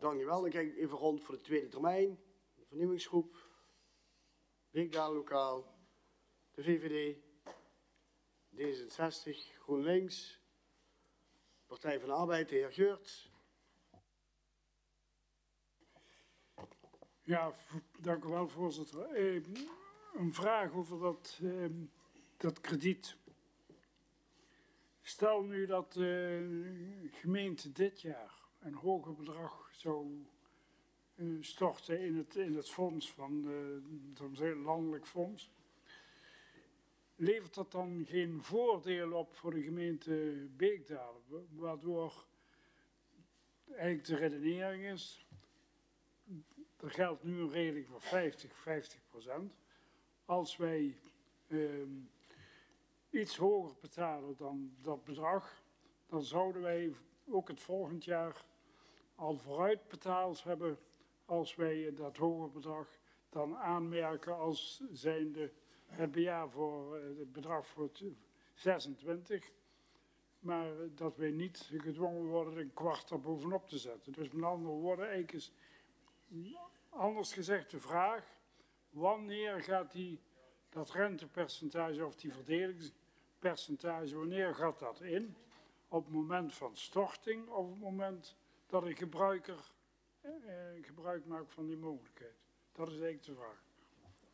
Dankjewel. Dan kijk ik even rond voor de tweede termijn. De vernieuwingsgroep. Beekdalenlokaal. De VVD. D66. GroenLinks. Partij van de Arbeid, de heer Geurt. Ja, dank u wel, voorzitter. Een vraag over dat krediet. Stel nu dat de gemeente dit jaar een hoger bedrag zou storten in het fonds van het landelijk fonds. Levert dat dan geen voordeel op voor de gemeente Beekdalen? Waardoor eigenlijk de redenering is, er geldt nu een regeling van 50%. Als wij iets hoger betalen dan dat bedrag, dan zouden wij ook het volgend jaar al vooruit betaald hebben als wij dat hoger bedrag dan aanmerken als zijnde het bedrag voor 26. Maar dat wij niet gedwongen worden een kwart er bovenop te zetten. Dus met andere woorden, eigenlijk is anders gezegd de vraag, wanneer gaat dat rentepercentage of die verdelingspercentage, wanneer gaat dat in? Op het moment van storting of op het moment dat een gebruiker gebruik maakt van die mogelijkheid? Dat is eigenlijk de vraag.